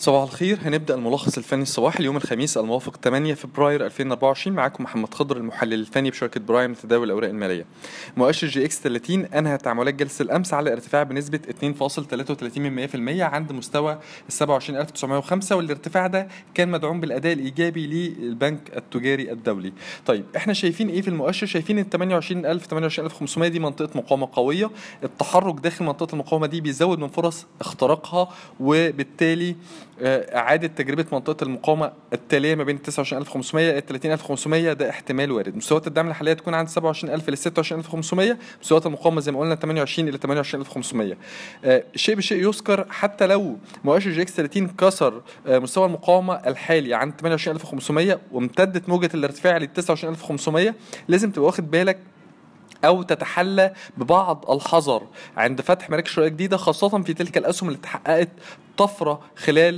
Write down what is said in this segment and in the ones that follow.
صباح الخير. هنبدأ الملخص الفني الصباحي اليوم الخميس الموافق 8 فبراير 2024. معاكم محمد خضر المحلل الفني بشركة برايم لتداول الأوراق المالية. مؤشر جي اكس 30 أنهى تعاملات جلسة الأمس على ارتفاع بنسبة 2.33% عند مستوى 27905، والارتفاع ده كان مدعوم بالأداء الإيجابي للبنك التجاري الدولي. طيب احنا شايفين ايه في المؤشر؟ شايفين ال 28500 دي منطقة مقاومة قوية. التحرك داخل منطقة المقاومة دي بيزود من فرص اختراقها، وبالتالي إعادة تجربة منطقة المقاومة التالية ما بين 29500 إلى 30500 ده احتمال وارد. مستويات الدعم الحالية تكون عند 27000 إلى 26500. مستويات المقاومة زي ما قلنا 28 إلى 28500. شيء بشيء يذكر، حتى لو مؤشر جي اكس 30 كسر مستوى المقاومة الحالي عند 28500 وامتدت موجة الارتفاع ل 29500، لازم تبقى واخد بالك أو تتحلى ببعض الحذر عند فتح مراكز شرائية جديدة، خاصة في تلك الأسهم اللي تحققت طفرة خلال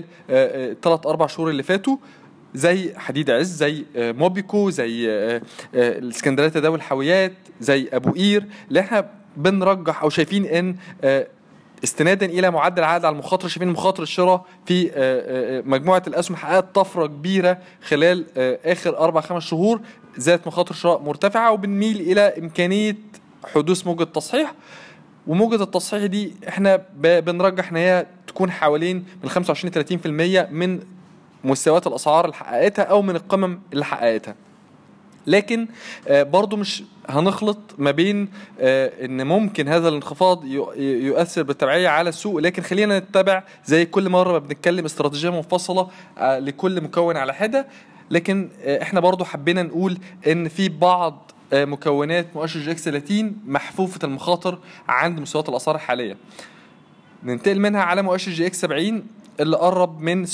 3-4 شهور اللي فاتوا، زي حديد عز، زي موبيكو، زي الاسكندرية تداول الحاويات، زي أبو قير، اللي احنا بنرجح أو شايفين إن استنادا الى معدل عائد على المخاطره، شايفين مخاطر الشراء في مجموعه الاسهم حققت طفره كبيره خلال اخر 4-5 شهور، زادت مخاطر شراء مرتفعه، وبنميل الى امكانيه حدوث موجه تصحيح. وموجه التصحيح دي احنا بنرجح ان هي تكون حوالين من 25-30% من مستويات الاسعار اللي حققتها او من القمم اللي حققتها. لكن برضو مش هنخلط ما بين ان ممكن هذا الانخفاض يؤثر بالتبعية على السوق، لكن خلينا نتبع زي كل مرة ما بنتكلم استراتيجية منفصلة لكل مكون على حدة. لكن احنا برضو حبينا نقول ان في بعض مكونات مؤشر جي اكس 30 محفوفة المخاطر عند مستويات الاسعار الحالية. ننتقل منها على مؤشر جي اكس 70 اللي قرب من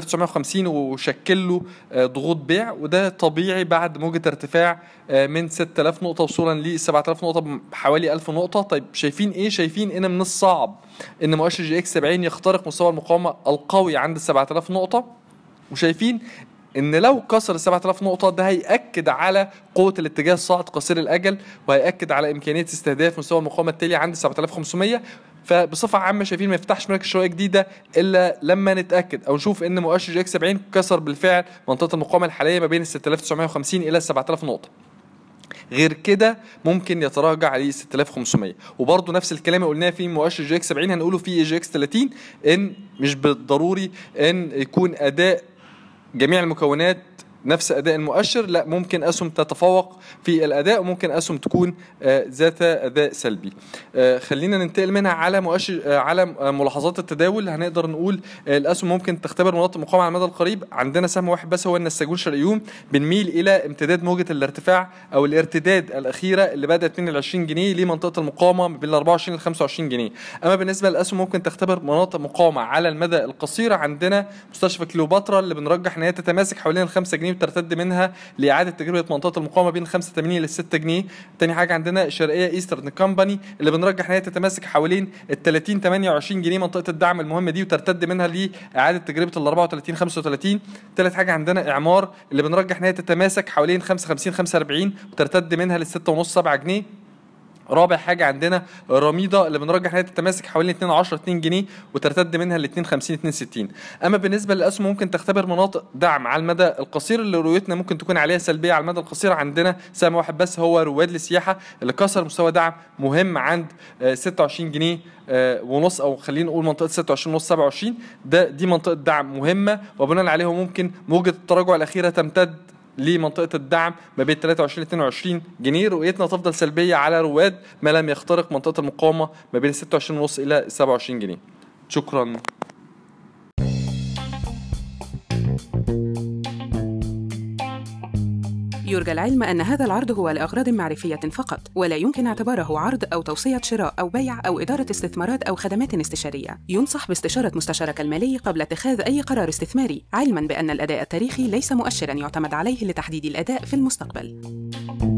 6950 وشكل له ضغوط بيع، وده طبيعي بعد موجة ارتفاع من 6000 نقطة وصولا ل 7000 نقطة بحوالي 1000 نقطة. طيب شايفين ايه؟ شايفين ان من الصعب ان مؤشر جي اكس 70 يخترق مستوى المقاومة القوي عند 7000 نقطة، وشايفين ان لو كسر 7000 نقطة ده هيأكد على قوة الاتجاه الصاعد قصير الأجل، وهيأكد على إمكانية استهداف مستوى المقاومة التالي عند 7500. فبصفة عامة شايفين ما يفتحش مراكز شرائية جديدة إلا لما نتأكد أو نشوف إن مؤشر جي اكس 70 كسر بالفعل منطقة المقاومة الحالية ما بين 6950 إلى 7000 نقطة. غير كده ممكن يتراجع عليه 6500. وبرضه نفس الكلام اللي قلناه في مؤشر جي اكس 70 هنقوله في جي اكس 30، إن مش بالضروري إن يكون أداء جميع المكونات نفس أداء المؤشر، لا، ممكن أسهم تتفوق في الأداء وممكن أسهم تكون ذات أداء سلبي. خلينا ننتقل منها على مؤشر على ملاحظات التداول. هنقدر نقول الأسهم ممكن تختبر مناطق مقاومة على المدى القريب. عندنا سهم واحد بس هو النساجون شرقيون، بنميل إلى امتداد موجة الارتفاع أو الارتداد الأخيرة اللي بدأت من 20 جنيه لمنطقة المقاومة بين 24 ل 25 جنيه. أما بالنسبة للأسهم ممكن تختبر مناطق مقاومة على المدى القصير، عندنا مستشفى كليوباترا اللي بنرجح إن هي تتماسك حوالين 5 جنيه وترتد منها لإعادة تجربة منطقة المقاومة بين 85 ل 6 جنيه. تاني حاجة عندنا شرقية إيسترن كومباني اللي بنرجح إن هي تتماسك حوالين ال 30-28 جنيه منطقة الدعم المهمة دي، وترتد منها لإعادة تجربة ال 34-35. تالت حاجة عندنا إعمار اللي بنرجح إن هي تتماسك حوالين 55-45 وترتد منها لل 6.5-7 جنيه. رابع حاجة عندنا رميضة اللي بنرجح انها تتماسك حوالي 2 جنيه وترتد منها ل 52-62. اما بالنسبة للاسهم ممكن تختبر مناطق دعم على المدى القصير اللي رؤيتنا ممكن تكون عليها سلبية على المدى القصير. عندنا سهم واحد بس هو رواد للسياحة اللي كسر مستوى دعم مهم عند 26 جنيه ونص، او خلينا نقول منطقة 26 ونص 27. دي منطقة دعم مهمة، وبناء عليها ممكن موجة التراجع الأخيرة تمتد لمنطقة الدعم ما بين 23 ل 22 جنيه. رؤيتنا تفضل سلبية على رواد ما لم يخترق منطقة المقاومة ما بين 26 ونص إلى 27 جنيه. شكرا. يرجى العلم أن هذا العرض هو لأغراض معرفية فقط، ولا يمكن اعتباره عرض أو توصية شراء أو بيع أو إدارة استثمارات أو خدمات استشارية. ينصح باستشارة مستشارك المالي قبل اتخاذ أي قرار استثماري، علماً بأن الأداء التاريخي ليس مؤشراً يعتمد عليه لتحديد الأداء في المستقبل.